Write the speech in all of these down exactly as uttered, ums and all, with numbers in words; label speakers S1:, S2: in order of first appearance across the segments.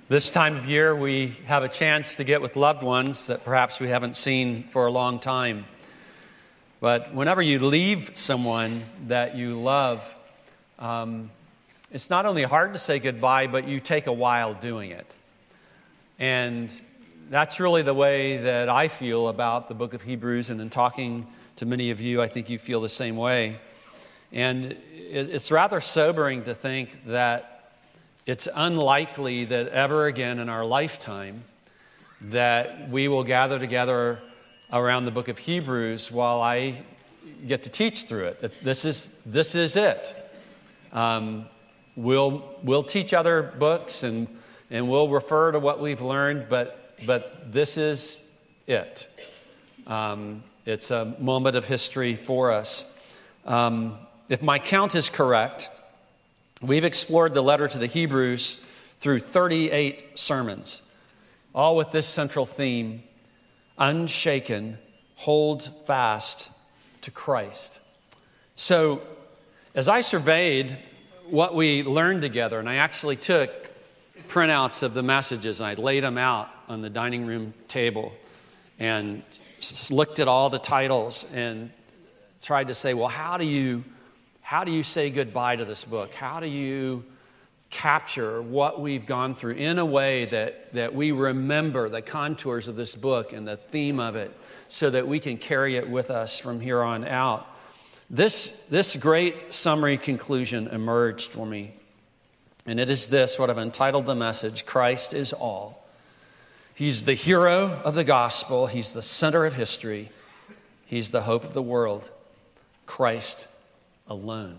S1: This time of year, we have a chance to get with loved ones that perhaps we haven't seen for a long time. But whenever you leave someone that you love, um, it's not only hard to say goodbye, but you take a while doing it. And that's really the way that I feel about the book of Hebrews, and in talking to many of you, I think you feel the same way. And it's rather sobering to think that it's unlikely that ever again in our lifetime that we will gather together around the book of Hebrews while I get to teach through it. It's, this is this is it. Um, we'll we'll teach other books and and we'll refer to what we've learned, but but this is it. Um, it's a moment of history for us. Um, if my count is correct, we've explored the letter to the Hebrews through thirty-eight sermons, all with this central theme: unshaken, hold fast to Christ. So, as I surveyed what we learned together, and I actually took printouts of the messages and I laid them out on the dining room table and looked at all the titles and tried to say, well, how do you How do you say goodbye to this book? How do you capture what we've gone through in a way that, that we remember the contours of this book and the theme of it so that we can carry it with us from here on out? This, this great summary conclusion emerged for me, and it is this, what I've entitled the message: Christ is all. He's the hero of the gospel. He's the center of history. He's the hope of the world. Christ alone.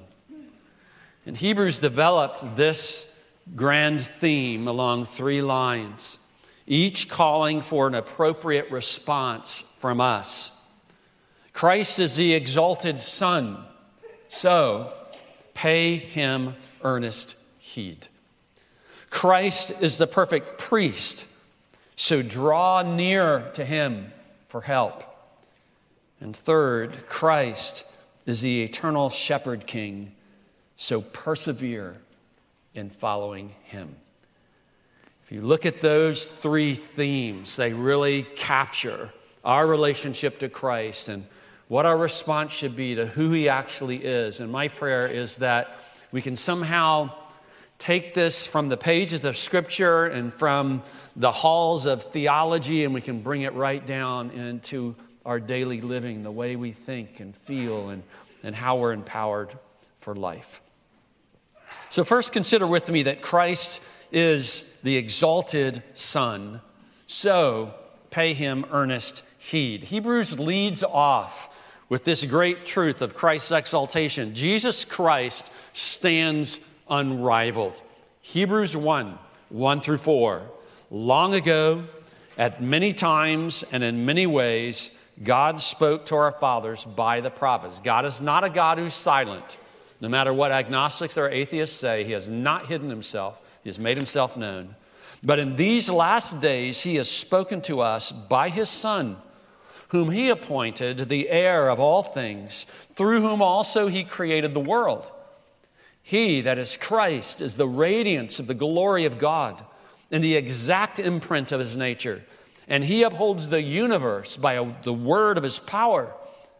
S1: And Hebrews developed this grand theme along three lines, each calling for an appropriate response from us. Christ is the exalted Son, so pay him earnest heed. Christ is the perfect priest, so draw near to him for help. And third, Christ is the eternal shepherd king, so persevere in following him. If you look at those three themes, they really capture our relationship to Christ and what our response should be to who he actually is. And my prayer is that we can somehow take this from the pages of Scripture and from the halls of theology, and we can bring it right down into our daily living, the way we think and feel, and, and how we're empowered for life. So first, consider with me that Christ is the exalted Son, so pay him earnest heed. Hebrews leads off with this great truth of Christ's exaltation. Jesus Christ stands unrivaled. Hebrews one, one through four. Long ago, at many times and in many ways, God spoke to our fathers by the prophets. God is not a God who's silent. No matter what agnostics or atheists say, he has not hidden himself. He has made himself known. But in these last days, he has spoken to us by his Son, whom he appointed the heir of all things, through whom also he created the world. He, that is Christ, is the radiance of the glory of God and the exact imprint of his nature. And he upholds the universe by the word of his power.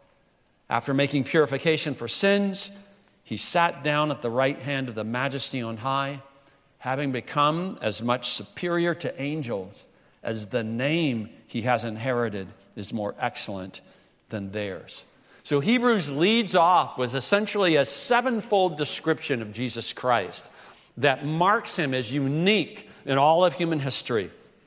S1: After making purification for sins, he sat down at the right hand of the Majesty on high, having become as much superior to angels as the name he has inherited is more excellent than theirs. So Hebrews leads off with essentially a sevenfold description of Jesus Christ that marks him as unique in all of human history.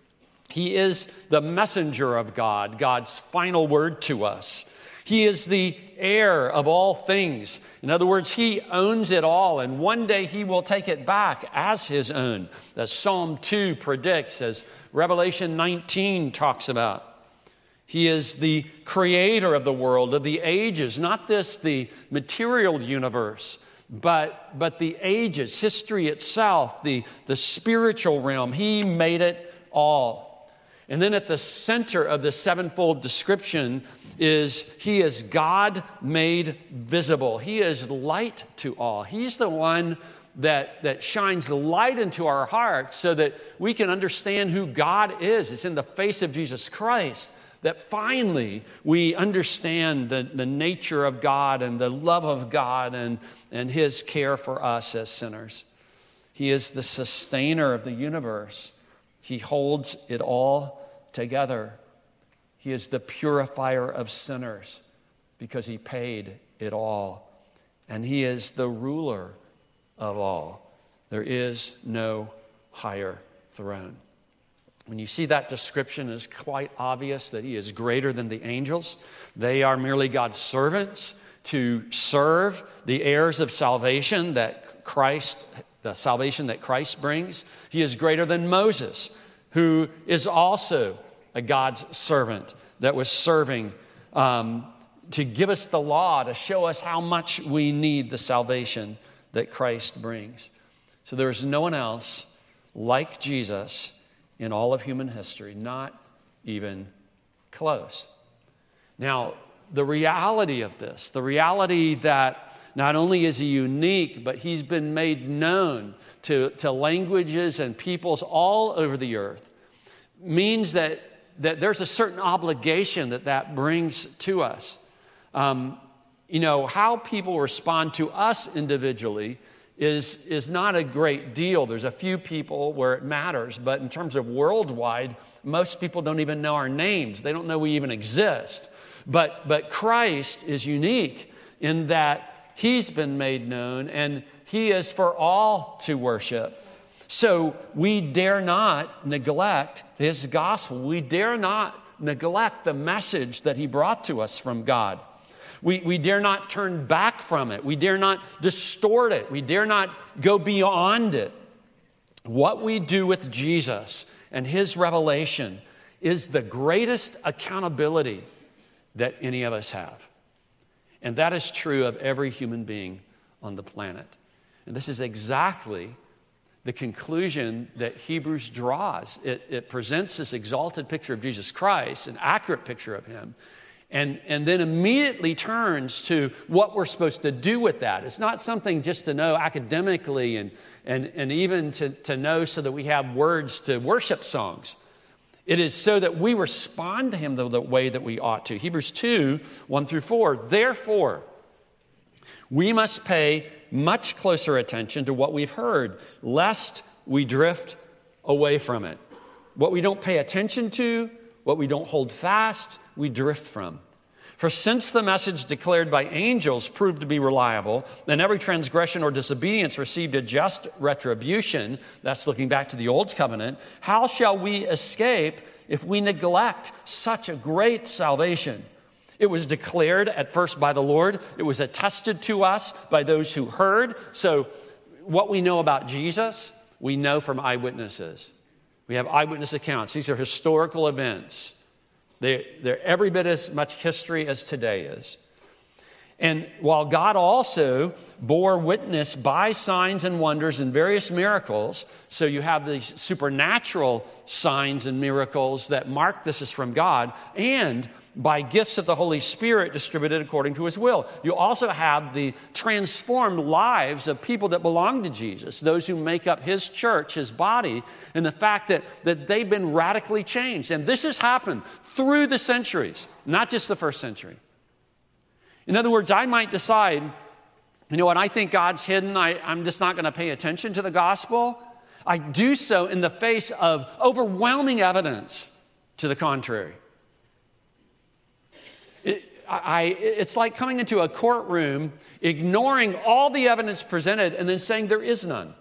S1: He is the messenger of God, God's final word to us. He is the heir of all things. In other words, he owns it all, and one day he will take it back as his own, as Psalm two predicts, as Revelation nineteen talks about. He is the creator of the world, of the ages, not this, the material universe, but, but the ages, history itself, the, the spiritual realm. He made it all. And then at the center of the sevenfold description is he is God made visible. He is light to all. He's the one that, that shines light into our hearts so that we can understand who God is. It's in the face of Jesus Christ that finally we understand the, the nature of God and the love of God and, and His care for us as sinners. He is the sustainer of the universe. He holds it all together. He is the purifier of sinners because He paid it all. And He is the ruler of all. There is no higher throne. When you see that description, it's quite obvious that He is greater than the angels. They are merely God's servants to serve the heirs of salvation that Christ, the salvation that Christ brings. He is greater than Moses, who is also a God's servant that was serving um, to give us the law, to show us how much we need the salvation that Christ brings. So there is no one else like Jesus in all of human history, not even close. Now, the reality of this, the reality that not only is He unique, but He's been made known to, to languages and peoples all over the earth, means that, that there's a certain obligation that that brings to us. Um, you know, how people respond to us individually is, is not a great deal. There's a few people where it matters, but in terms of worldwide, most people don't even know our names. They don't know we even exist. But, but Christ is unique in that He's been made known and He is for all to worship. So we dare not neglect His gospel. We dare not neglect the message that He brought to us from God. We, we dare not turn back from it. We dare not distort it. We dare not go beyond it. What we do with Jesus and His revelation is the greatest accountability that any of us have. And that is true of every human being on the planet. And this is exactly the conclusion that Hebrews draws. It, it presents this exalted picture of Jesus Christ, an accurate picture of Him, and, and then immediately turns to what we're supposed to do with that. It's not something just to know academically and, and, and even to, to know so that we have words to worship songs. It is so that we respond to Him the, the way that we ought to. Hebrews two, one through four. Therefore, we must pay much closer attention to what we've heard, lest we drift away from it. What we don't pay attention to, what we don't hold fast, we drift from. For since the message declared by angels proved to be reliable, and every transgression or disobedience received a just retribution, that's looking back to the Old Covenant, how shall we escape if we neglect such a great salvation? It was declared at first by the Lord. It was attested to us by those who heard. So what we know about Jesus, we know from eyewitnesses. We have eyewitness accounts. These are historical events. They, they're every bit as much history as today is. And while God also bore witness by signs and wonders and various miracles, so you have these supernatural signs and miracles that mark this is from God, and by gifts of the Holy Spirit distributed according to His will. You also have the transformed lives of people that belong to Jesus, those who make up His church, His body, and the fact that, that they've been radically changed. And this has happened through the centuries, not just the first century. In other words, I might decide, you know what, I think God's hidden. I, I'm just not going to pay attention to the gospel. I do so in the face of overwhelming evidence to the contrary. It, I, it's like coming into a courtroom, ignoring all the evidence presented, and then saying there is none.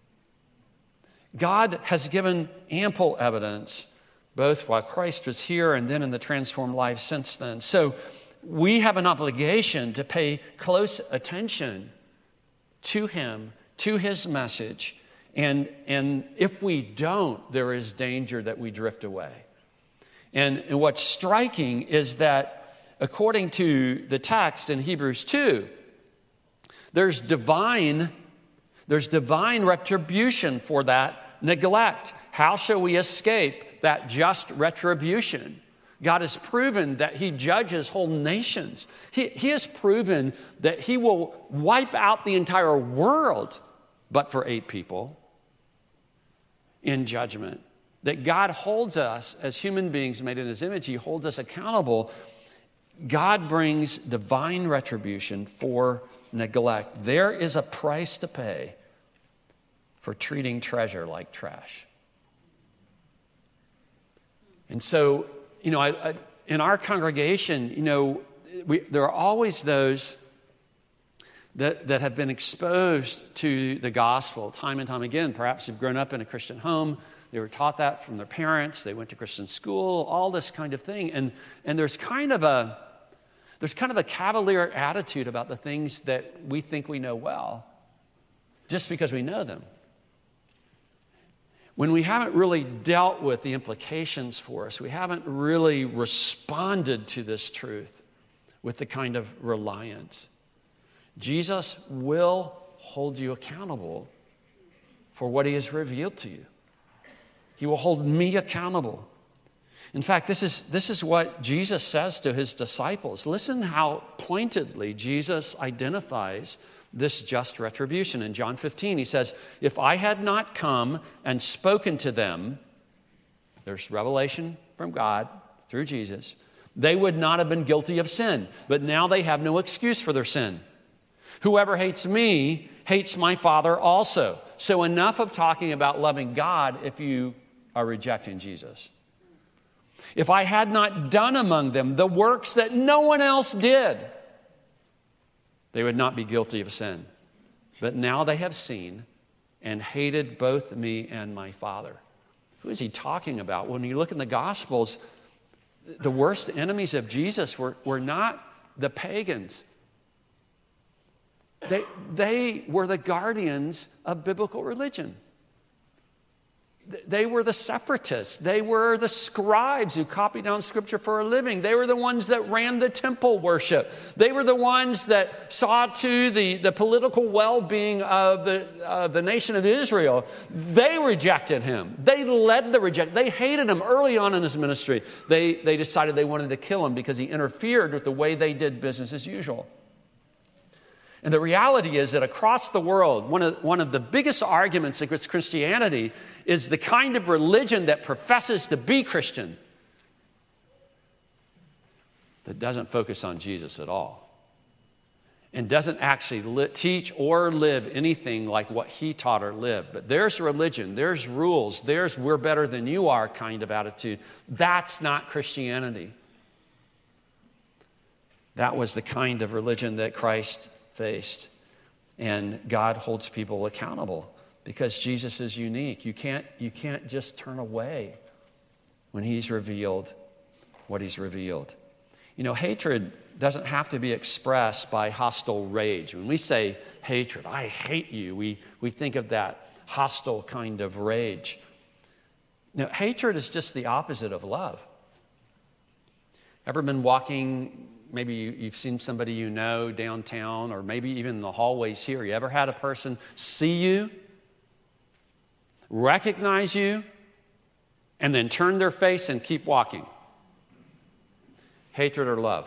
S1: God has given ample evidence, both while Christ was here and then in the transformed life since then. So we have an obligation to pay close attention to Him, to His message. And, and if we don't, there is danger that we drift away. And, and what's striking is that according to the text in Hebrews two, there's divine, there's divine retribution for that neglect. How shall we escape that just retribution? God has proven that He judges whole nations. He, he has proven that He will wipe out the entire world but for eight people in judgment. That God holds us as human beings made in his image. He holds us accountable. God brings divine retribution for neglect. There is a price to pay for treating treasure like trash. And so, you know, I, I, in our congregation, you know, we, there are always those that, that have been exposed to the gospel time and time again. Perhaps they've grown up in a Christian home. They were taught that from their parents. They went to Christian school, all this kind of thing. And, and there's kind of a there's kind of a cavalier attitude about the things that we think we know well, just because we know them, when we haven't really dealt with the implications for us. We haven't really responded to this truth with the kind of reliance. Jesus will hold you accountable for what he has revealed to you. He will hold me accountable. In fact, this is, this is what Jesus says to his disciples. Listen how pointedly Jesus identifies this just retribution. In John fifteen, he says, if I had not come and spoken to them, there's revelation from God through Jesus, they would not have been guilty of sin. But now they have no excuse for their sin. Whoever hates me hates my Father also. So enough of talking about loving God if you are rejecting Jesus. If I had not done among them the works that no one else did, they would not be guilty of sin. But now they have seen and hated both me and my Father. Who is he talking about? When you look in the Gospels, the worst enemies of Jesus were, were not the pagans. They, they were the guardians of biblical religion. They were the separatists. They were the scribes who copied down Scripture for a living. They were the ones that ran the temple worship. They were the ones that saw to the, the political well-being of the, uh, the nation of Israel. They rejected him. They led the reject. They hated him early on in his ministry. They, they decided they wanted to kill him because he interfered with the way they did business as usual. And the reality is that across the world, one of, one of the biggest arguments against Christianity is the kind of religion that professes to be Christian that doesn't focus on Jesus at all and doesn't actually li- teach or live anything like what he taught or lived. But there's religion, there's rules, there's we're better than you are kind of attitude. That's not Christianity. That was the kind of religion that Christ faced. And God holds people accountable because Jesus is unique. You can't, you can't just turn away when he's revealed what he's revealed. You know, hatred doesn't have to be expressed by hostile rage. When we say hatred, I hate you, we, we think of that hostile kind of rage. Now, hatred is just the opposite of love. Ever been walking, maybe you've seen somebody you know downtown or maybe even in the hallways here. You ever had a person see you, recognize you, and then turn their face and keep walking? Hatred or love?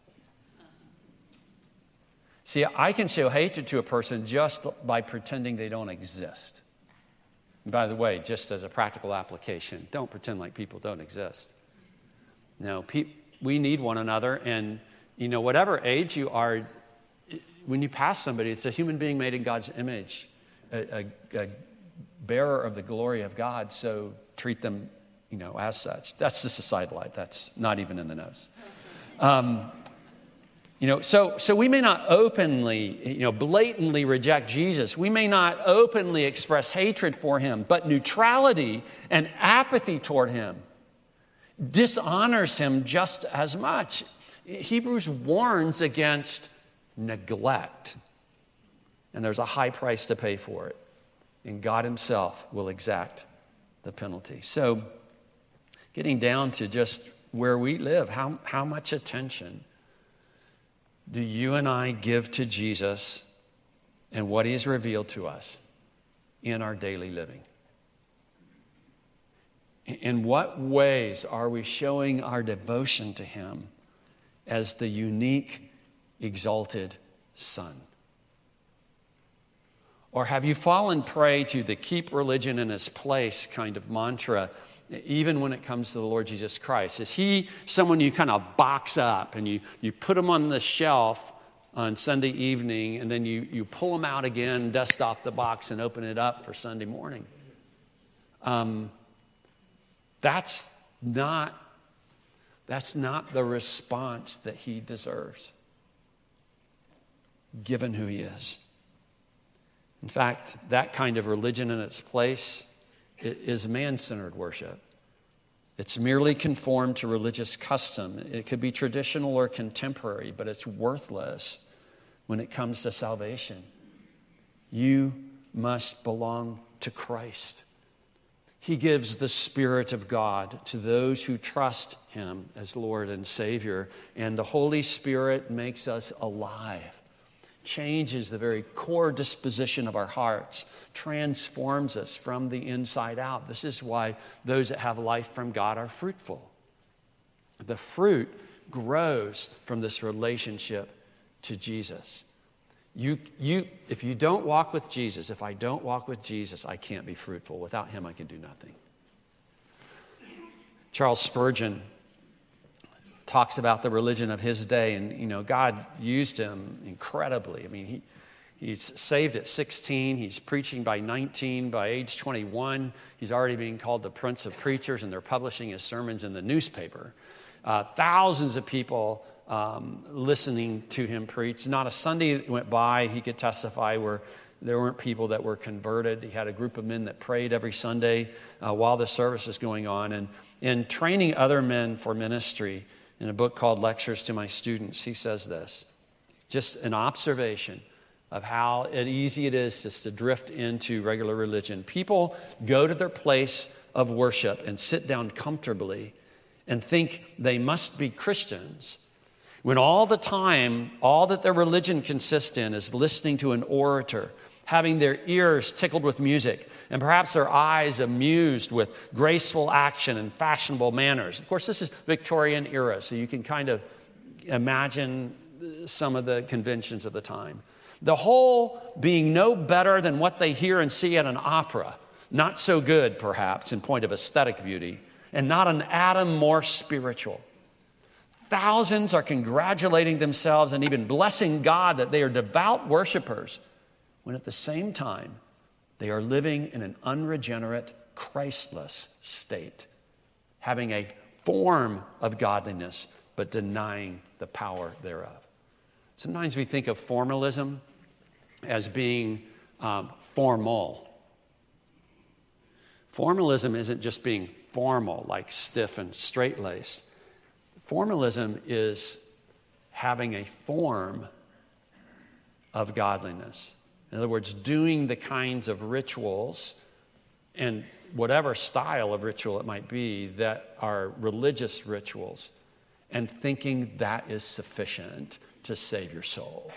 S1: See, I can show hatred to a person just by pretending they don't exist. And by the way, just as a practical application, don't pretend like people don't exist. No, pe- we need one another, and you know, whatever age you are, when you pass somebody, it's a human being made in God's image, a, a, a bearer of the glory of God, so treat them, you know, as such. That's the societal light. That's not even in the nose. Um, you know, so so we may not openly, you know, blatantly reject Jesus. We may not openly express hatred for him, but neutrality and apathy toward him dishonors him just as much. Hebrews warns against neglect, and there's a high price to pay for it, and God himself will exact the penalty. So getting down to just where we live, how, how much attention do you and I give to Jesus and what he has revealed to us in our daily living? In what ways are we showing our devotion to him as the unique, exalted Son? Or have you fallen prey to the keep religion in its place kind of mantra, even when it comes to the Lord Jesus Christ? Is he someone you kind of box up and you, you put him on the shelf on Sunday evening and then you, you pull him out again, dust off the box and open it up for Sunday morning? Um, that's not, that's not the response that he deserves, given who he is. In fact, that kind of religion in its place is man-centered worship. It's merely conformed to religious custom. It could be traditional or contemporary, but it's worthless when it comes to salvation. You must belong to Christ. He gives the Spirit of God to those who trust him as Lord and Savior, and the Holy Spirit makes us alive, changes the very core disposition of our hearts, transforms us from the inside out. This is why those that have life from God are fruitful. The fruit grows from this relationship to Jesus. You, you, if you don't walk with Jesus, if I don't walk with Jesus, I can't be fruitful. Without him, I can do nothing. Charles Spurgeon talks about the religion of his day, and you know, God used him incredibly. I mean, he he's saved at sixteen, he's preaching by nineteen, by age twenty-one, he's already being called the Prince of Preachers, and they're publishing his sermons in the newspaper. Uh, thousands of people um, listening to him preach. Not a Sunday went by, he could testify, where there weren't people that were converted. He had a group of men that prayed every Sunday uh, while the service was going on. And in training other men for ministry, in a book called Lectures to My Students, he says this, just an observation of how easy it is just to drift into regular religion. People go to their place of worship and sit down comfortably and think they must be Christians, when all the time, all that their religion consists in is listening to an orator, having their ears tickled with music, and perhaps their eyes amused with graceful action and fashionable manners. Of course, this is Victorian era, so you can kind of imagine some of the conventions of the time. The whole being no better than what they hear and see at an opera, not so good, perhaps, in point of aesthetic beauty, and not an atom more spiritual. Thousands are congratulating themselves and even blessing God that they are devout worshipers, when at the same time, they are living in an unregenerate, Christless state, having a form of godliness, but denying the power thereof. Sometimes we think of formalism as being um, formal. Formalism isn't just being formal, like stiff and straight-laced. Formalism is having a form of godliness. In other words, doing the kinds of rituals and whatever style of ritual it might be that are religious rituals, and thinking that is sufficient to save your soul.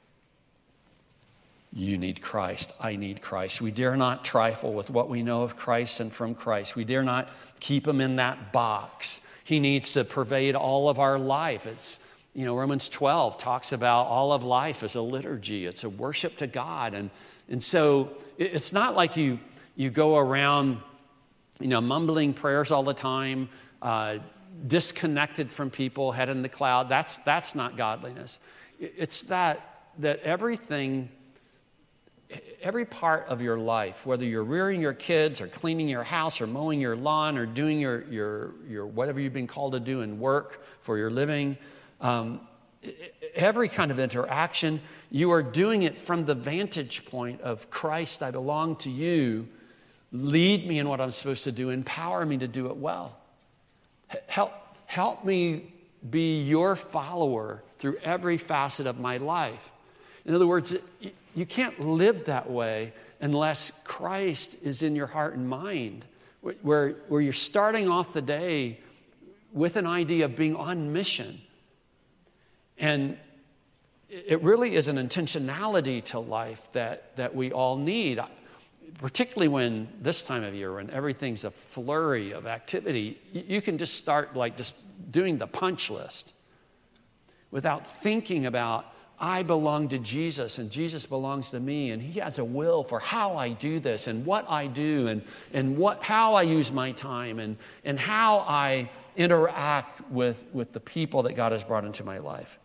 S1: You need Christ. I need Christ. We dare not trifle with what we know of Christ and from Christ. We dare not keep him in that box. He needs to pervade all of our life. It's, you know, Romans twelve talks about all of life as a liturgy. It's a worship to God. And, and so it's not like you, you go around, you know, mumbling prayers all the time, uh, disconnected from people, head in the cloud. That's, that's not godliness. It's that, that everything, every part of your life, whether you're rearing your kids or cleaning your house or mowing your lawn or doing your, your, your whatever you've been called to do in work for your living, um, every kind of interaction, you are doing it from the vantage point of Christ, I belong to you. Lead me in what I'm supposed to do. Empower me to do it well. Help, help me be your follower through every facet of my life. In other words, you can't live that way unless Christ is in your heart and mind, where, where you're starting off the day with an idea of being on mission. And it really is an intentionality to life that, that we all need, particularly when this time of year, when everything's a flurry of activity. You can just start like just doing the punch list without thinking about, I belong to Jesus and Jesus belongs to me, and he has a will for how I do this and what I do and, and what, how I use my time and, and how I interact with, with the people that God has brought into my life.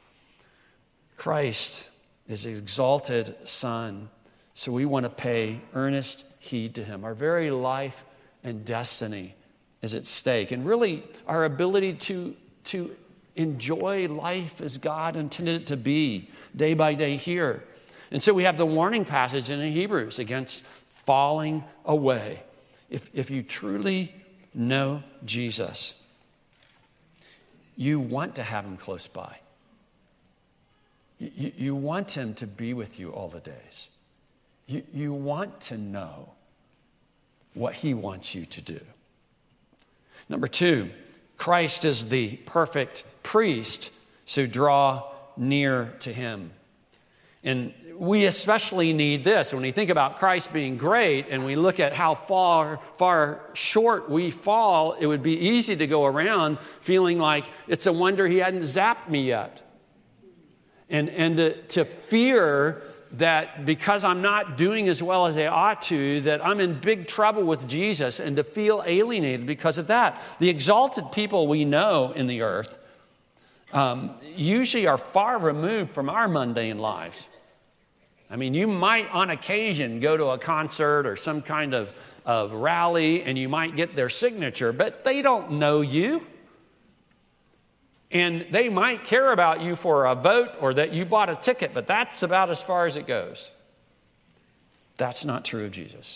S1: Christ is the exalted Son, so we want to pay earnest heed to him. Our very life and destiny is at stake, and really our ability to, to enjoy life as God intended it to be day by day here. And so we have the warning passage in Hebrews against falling away. If, if you truly know Jesus, you want to have him close by. You, you want him to be with you all the days. You, you want to know what he wants you to do. Number two, Christ is the perfect priest, so draw near to him. And we especially need this. When we think about Christ being great and we look at how far, far short we fall, it would be easy to go around feeling like it's a wonder he hadn't zapped me yet. And, and to, to fear that because I'm not doing as well as I ought to, that I'm in big trouble with Jesus, and to feel alienated because of that. The exalted people we know in the earth um, usually are far removed from our mundane lives. I mean, you might on occasion go to a concert or some kind of, of rally and you might get their signature, but they don't know you. And they might care about you for a vote or that you bought a ticket, but that's about as far as it goes. That's not true of Jesus.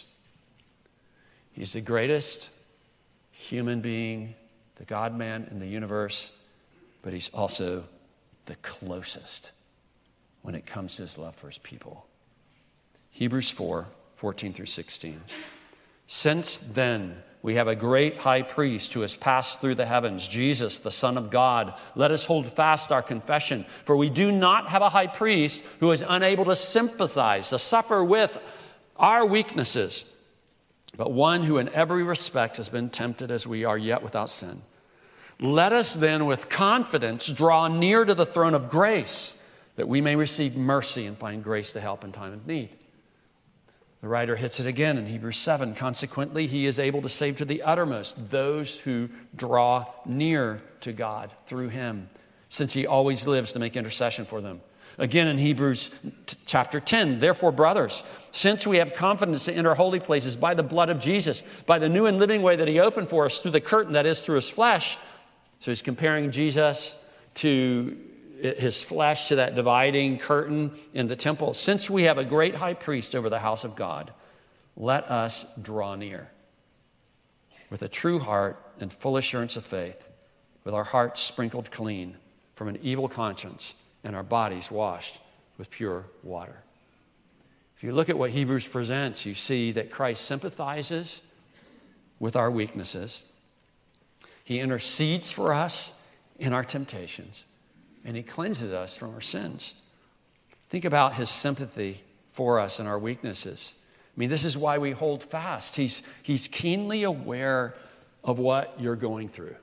S1: He's the greatest human being, the God-man in the universe, but he's also the closest when it comes to his love for his people. Hebrews four, fourteen through sixteen. Since then, we have a great high priest who has passed through the heavens, Jesus, the Son of God. Let us hold fast our confession, for we do not have a high priest who is unable to sympathize, to suffer with our weaknesses, but one who in every respect has been tempted as we are, yet without sin. Let us then with confidence draw near to the throne of grace, that we may receive mercy and find grace to help in time of need. The writer hits it again in Hebrews seven. Consequently, he is able to save to the uttermost those who draw near to God through him, since he always lives to make intercession for them. Again in Hebrews t- chapter ten, therefore, brothers, since we have confidence to enter holy places by the blood of Jesus, by the new and living way that he opened for us through the curtain, that is, through his flesh. So he's comparing Jesus to his flesh to that dividing curtain in the temple. Since we have a great high priest over the house of God, let us draw near with a true heart and full assurance of faith, with our hearts sprinkled clean from an evil conscience and our bodies washed with pure water. If you look at what Hebrews presents, you see that Christ sympathizes with our weaknesses. He intercedes for us in our temptations, and he cleanses us from our sins. Think about his sympathy for us and our weaknesses. I mean, this is why we hold fast. He's, he's keenly aware of what you're going through.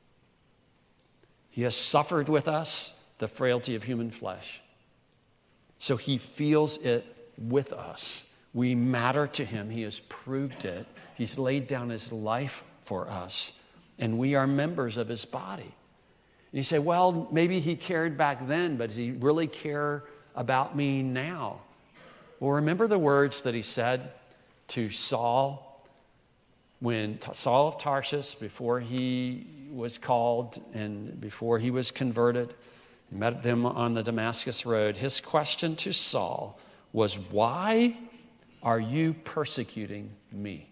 S1: He has suffered with us the frailty of human flesh. So he feels it with us. We matter to him. He has proved it. He's laid down his life for us, and we are members of his body. And you say, well, maybe he cared back then, but does he really care about me now? Well, remember the words that he said to Saul when Saul of Tarsus, before he was called and before he was converted, he met them on the Damascus road. His question to Saul was, why are you persecuting me?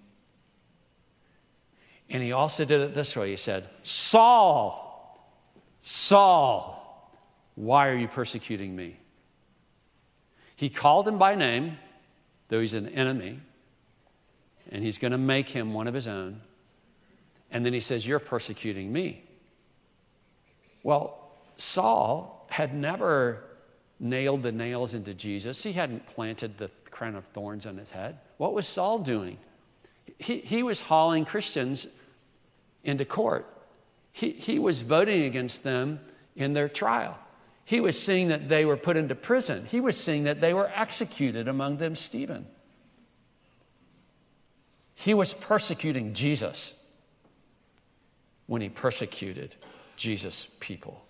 S1: And he also did it this way. He said, Saul, Saul, why are you persecuting me? He called him by name, though he's an enemy, and he's going to make him one of his own. And then he says, you're persecuting me. Well, Saul had never nailed the nails into Jesus. He hadn't planted the crown of thorns on his head. What was Saul doing? He, he was hauling Christians into court. He, he was voting against them in their trial. He was seeing that they were put into prison. He was seeing that they were executed, among them Stephen. He was persecuting Jesus when he persecuted Jesus' people.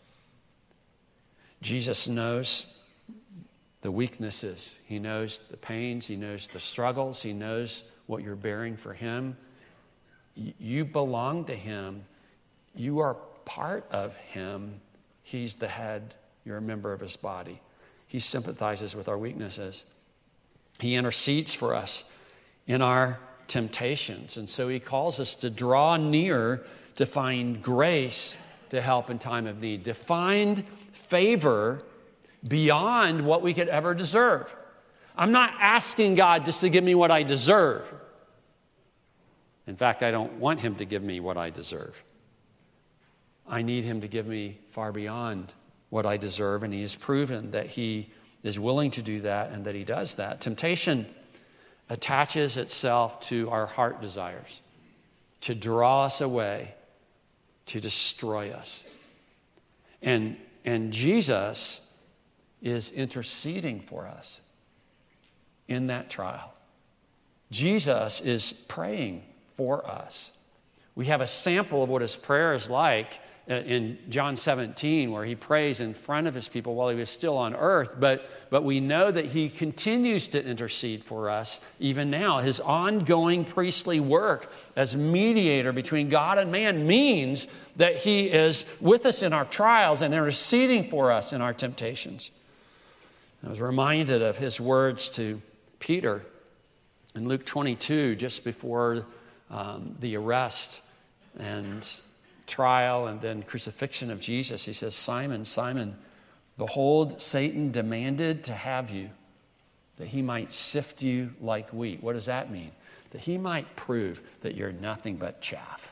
S1: Jesus knows the weaknesses. He knows the pains. He knows the struggles. He knows what you're bearing for him. You belong to him. You are part of him. He's the head. You're a member of his body. He sympathizes with our weaknesses. He intercedes for us in our temptations. And so he calls us to draw near to find grace to help in time of need, to find favor beyond what we could ever deserve. I'm not asking God just to give me what I deserve. In fact, I don't want him to give me what I deserve. I need him to give me far beyond what I deserve, and he has proven that he is willing to do that and that he does that. Temptation attaches itself to our heart desires, to draw us away, to destroy us. And, and Jesus is interceding for us in that trial. Jesus is praying for us. We have a sample of what his prayer is like in John seventeen, where he prays in front of his people while he was still on earth. But, but we know that he continues to intercede for us even now. His ongoing priestly work as mediator between God and man means that he is with us in our trials and interceding for us in our temptations. I was reminded of his words to Peter in Luke twenty-two, just before um, the arrest and trial and then crucifixion of Jesus. He says, Simon, Simon, behold, Satan demanded to have you, that he might sift you like wheat. What does that mean? That he might prove that you're nothing but chaff.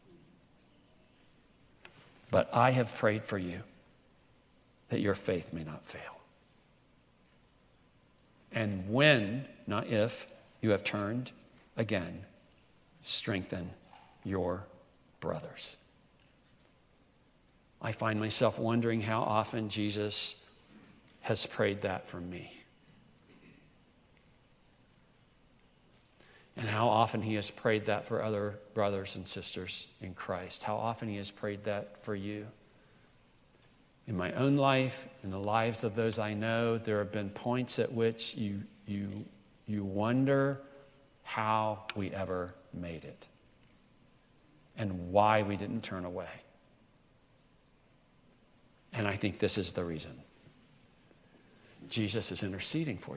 S1: But I have prayed for you, that your faith may not fail. And when, not if, you have turned again, strengthen your brothers. I find myself wondering how often Jesus has prayed that for me. And how often he has prayed that for other brothers and sisters in Christ. How often he has prayed that for you. In my own life, in the lives of those I know, there have been points at which you, you, you wonder how we ever made it and why we didn't turn away. And I think this is the reason. Jesus is interceding for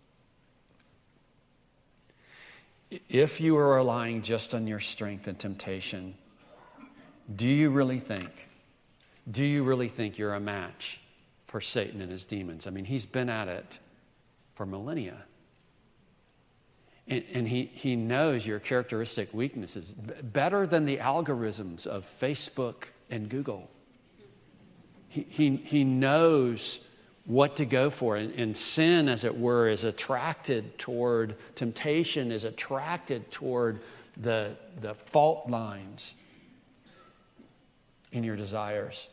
S1: you. If you are relying just on your strength and temptation, do you really think, do you really think you're a match for Satan and his demons? I mean, he's been at it for millennia. And, and he, he knows your characteristic weaknesses better than the algorithms of Facebook and Google. He, he, he knows what to go for. And, and sin, as it were, is attracted toward temptation, is attracted toward the, the fault lines in your desires.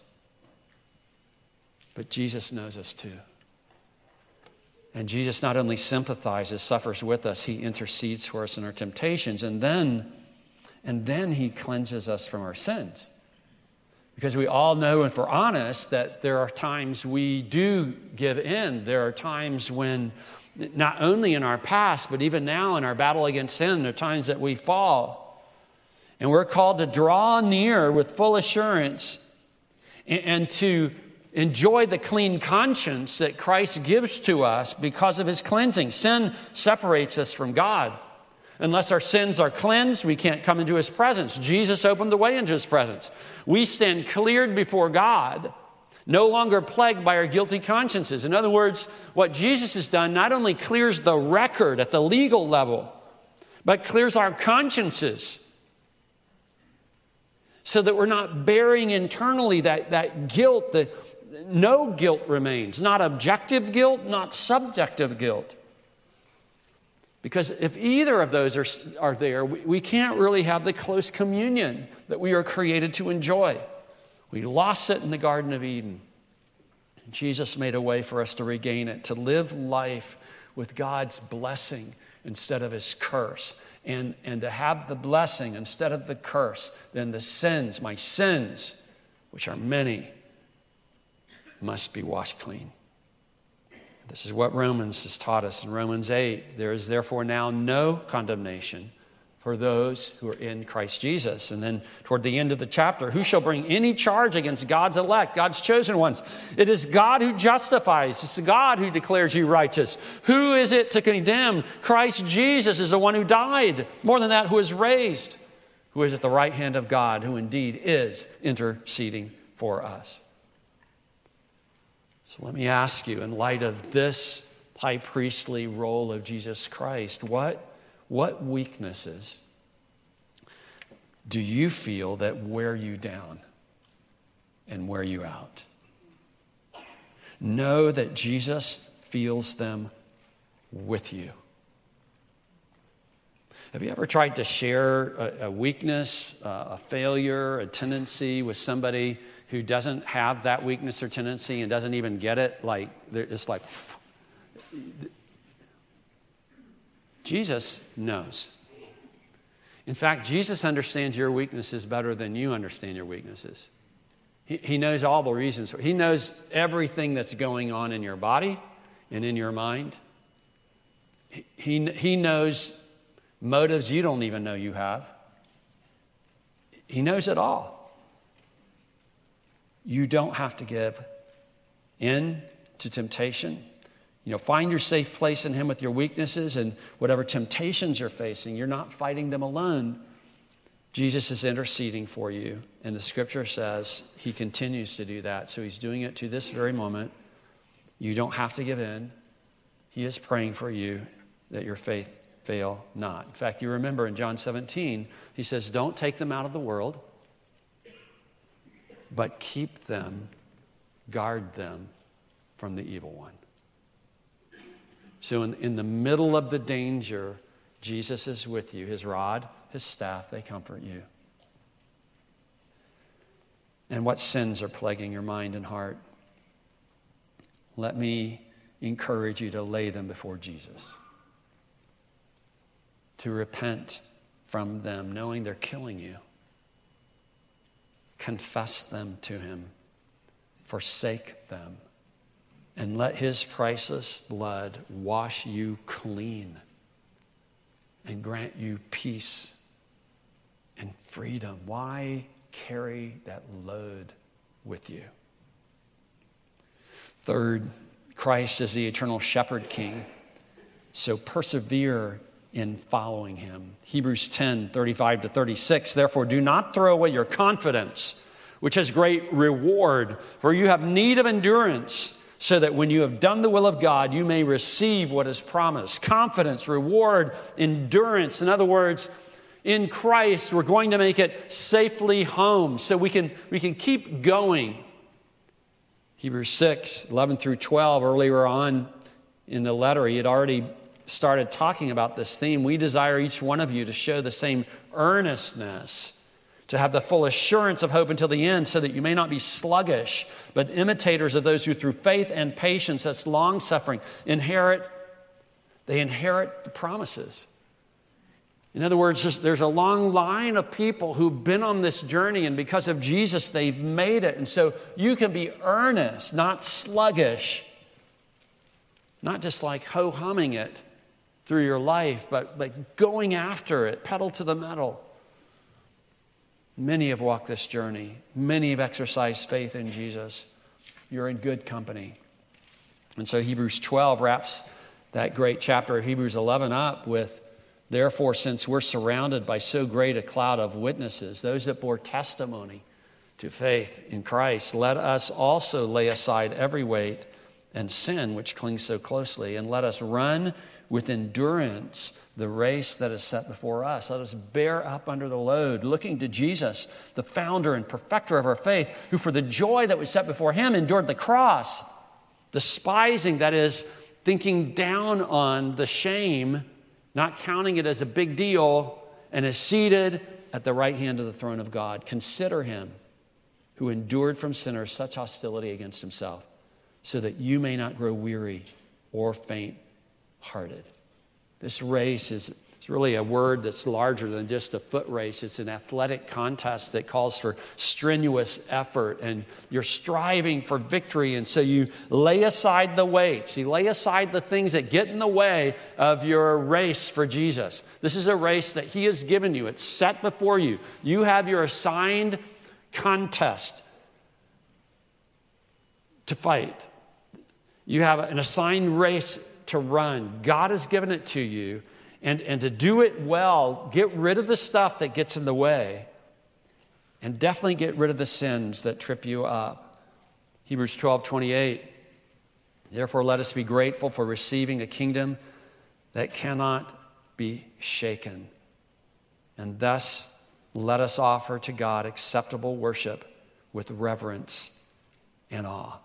S1: But Jesus knows us too. And Jesus not only sympathizes, suffers with us, he intercedes for us in our temptations, and then, and then he cleanses us from our sins. Because we all know, if we're honest, that there are times we do give in. There are times when, not only in our past, but even now in our battle against sin, there are times that we fall. And we're called to draw near with full assurance and, and to enjoy the clean conscience that Christ gives to us because of his cleansing. Sin separates us from God. Unless our sins are cleansed, we can't come into his presence. Jesus opened the way into his presence. We stand cleared before God, no longer plagued by our guilty consciences. In other words, what Jesus has done not only clears the record at the legal level, but clears our consciences so that we're not bearing internally that, that guilt. The, no guilt remains. Not objective guilt, not subjective guilt. Because if either of those are, are there, we, we can't really have the close communion that we are created to enjoy. We lost it in the Garden of Eden. Jesus made a way for us to regain it, to live life with God's blessing instead of his curse, and, and to have the blessing instead of the curse. Then the sins, my sins, which are many, must be washed clean. This is what Romans has taught us in Romans eight. There is therefore now no condemnation for those who are in Christ Jesus. And then toward the end of the chapter, who shall bring any charge against God's elect, God's chosen ones? It is God who justifies. It's God who declares you righteous. Who is it to condemn? Christ Jesus is the one who died. More than that, who is raised, who is at the right hand of God, who indeed is interceding for us. So let me ask you, in light of this high priestly role of Jesus Christ, what What weaknesses do you feel that wear you down and wear you out? Know that Jesus feels them with you. Have you ever tried to share a, a weakness, uh, a failure, a tendency with somebody who doesn't have that weakness or tendency and doesn't even get it? Like, it's like... Jesus knows. In fact, Jesus understands your weaknesses better than you understand your weaknesses. He, he knows all the reasons. He knows everything that's going on in your body and in your mind. He, he, he knows motives you don't even know you have. He knows it all. You don't have to give in to temptation. You know, find your safe place in him with your weaknesses and whatever temptations you're facing. You're not fighting them alone. Jesus is interceding for you. And the scripture says he continues to do that. So he's doing it to this very moment. You don't have to give in. He is praying for you that your faith fail not. In fact, you remember in John seventeen, he says, don't take them out of the world, but keep them, guard them from the evil one. So in, in the middle of the danger, Jesus is with you. His rod, his staff, they comfort you. And what sins are plaguing your mind and heart? Let me encourage you to lay them before Jesus. To repent from them, knowing they're killing you. Confess them to him. Forsake them. And let his priceless blood wash you clean and grant you peace and freedom. Why carry that load with you? Third, Christ is the eternal shepherd king. So persevere in following him. Hebrews ten, thirty-five to thirty-six. Therefore, do not throw away your confidence, which has great reward, for you have need of endurance, so that when you have done the will of God, you may receive what is promised. Confidence, reward, endurance. In other words, in Christ, we're going to make it safely home so we can, we can keep going. Hebrews six, eleven through twelve, earlier on in the letter, he had already started talking about this theme. We desire each one of you to show the same earnestness, to have the full assurance of hope until the end, so that you may not be sluggish, but imitators of those who through faith and patience, that's long-suffering, inherit, they inherit the promises. In other words, there's, there's a long line of people who've been on this journey, and because of Jesus, they've made it. And so you can be earnest, not sluggish, not just like ho-humming it through your life, but like going after it, pedal to the metal. Many have walked this journey. Many have exercised faith in Jesus. You're in good company. And so Hebrews twelve wraps that great chapter of Hebrews eleven up with, therefore, since we're surrounded by so great a cloud of witnesses, those that bore testimony to faith in Christ, let us also lay aside every weight and sin which clings so closely, and let us run with endurance the race that is set before us. Let us bear up under the load, looking to Jesus, the founder and perfecter of our faith, who for the joy that was set before him endured the cross, despising, that is, thinking down on the shame, not counting it as a big deal, and is seated at the right hand of the throne of God. Consider him who endured from sinners such hostility against himself, so that you may not grow weary or faint-hearted. This race is it's really a word that's larger than just a foot race. It's an athletic contest that calls for strenuous effort, and you're striving for victory. And so you lay aside the weights. You lay aside the things that get in the way of your race for Jesus. This is a race that He has given you. It's set before you. You have your assigned contest to fight. You have an assigned race to run. God has given it to you. And, and to do it well, get rid of the stuff that gets in the way. And definitely get rid of the sins that trip you up. Hebrews twelve twenty-eight. Therefore, let us be grateful for receiving a kingdom that cannot be shaken. And thus, let us offer to God acceptable worship with reverence and awe.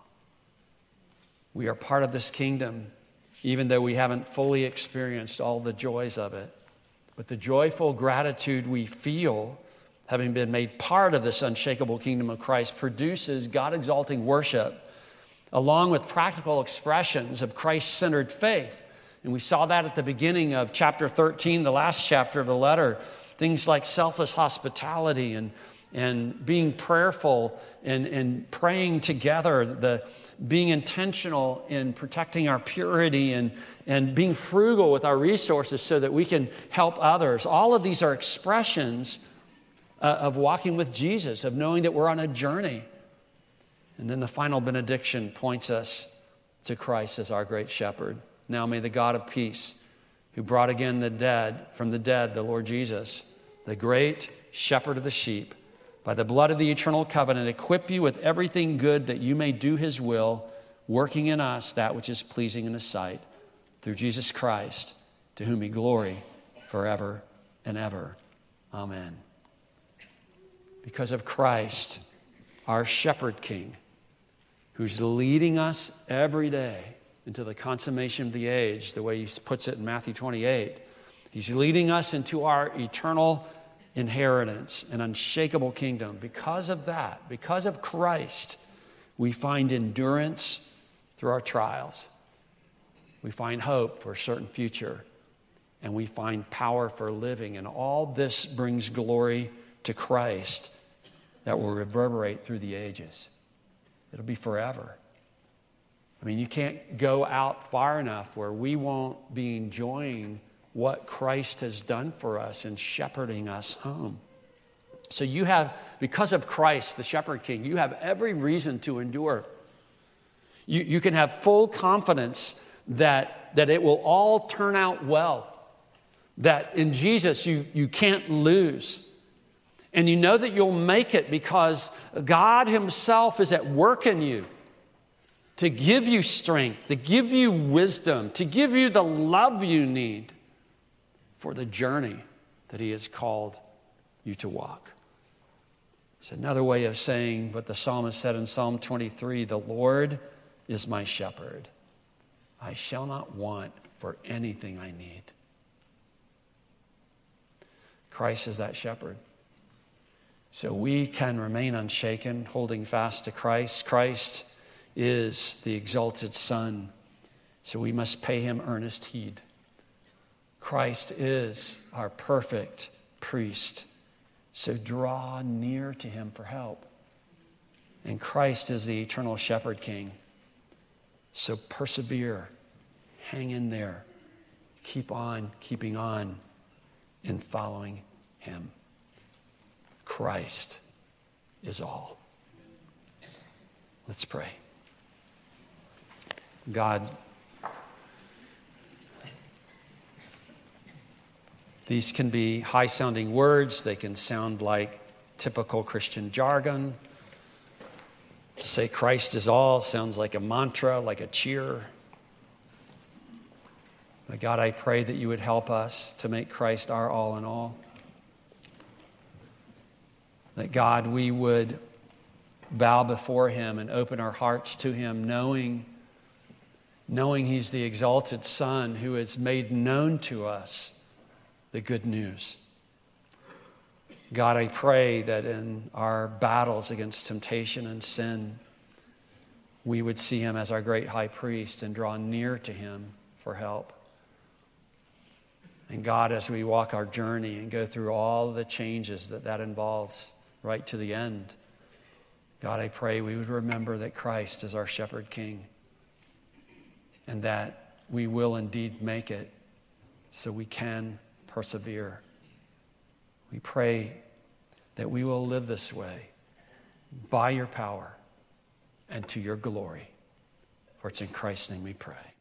S1: We are part of this kingdom, even though we haven't fully experienced all the joys of it. But the joyful gratitude we feel, having been made part of this unshakable kingdom of Christ, produces God-exalting worship, along with practical expressions of Christ-centered faith. And we saw that at the beginning of chapter thirteen, the last chapter of the letter. Things like selfless hospitality and, and being prayerful and, and praying together, the being intentional in protecting our purity and, and being frugal with our resources so that we can help others. All of these are expressions uh, of walking with Jesus, of knowing that we're on a journey. And then the final benediction points us to Christ as our great shepherd. Now may the God of peace, who brought again the dead from the dead, the Lord Jesus, the great shepherd of the sheep, by the blood of the eternal covenant, equip you with everything good that you may do His will, working in us that which is pleasing in His sight, through Jesus Christ, to whom be glory forever and ever. Amen. Because of Christ, our shepherd king, who's leading us every day into the consummation of the age, the way He puts it in Matthew twenty-eight, He's leading us into our eternal inheritance, an unshakable kingdom. Because of that, because of Christ, we find endurance through our trials. We find hope for a certain future, and we find power for living. And all this brings glory to Christ that will reverberate through the ages. It'll be forever. I mean, you can't go out far enough where we won't be enjoying what Christ has done for us in shepherding us home. So you have, because of Christ, the shepherd king, you have every reason to endure. You, you can have full confidence that, that it will all turn out well. That in Jesus you, you can't lose. And you know that you'll make it because God Himself is at work in you to give you strength, to give you wisdom, to give you the love you need for the journey that He has called you to walk. It's another way of saying what the psalmist said in Psalm twenty-three, the Lord is my shepherd. I shall not want for anything I need. Christ is that shepherd. So we can remain unshaken, holding fast to Christ. Christ is the exalted Son, so we must pay Him earnest heed. Christ is our perfect priest, so draw near to Him for help. And Christ is the eternal shepherd king, so persevere, hang in there, keep on keeping on in following Him. Christ is all. Let's pray. God, these can be high-sounding words. They can sound like typical Christian jargon. To say Christ is all sounds like a mantra, like a cheer. But God, I pray that you would help us to make Christ our all in all. That God, we would bow before Him and open our hearts to Him, knowing, knowing He's the exalted Son who has made known to us the good news. God, I pray that in our battles against temptation and sin, we would see him as our great high priest and draw near to him for help. And God, as we walk our journey and go through all the changes that that involves right to the end, God, I pray we would remember that Christ is our shepherd king and that we will indeed make it so we can persevere. We pray that we will live this way by your power and to your glory. For it's in Christ's name we pray.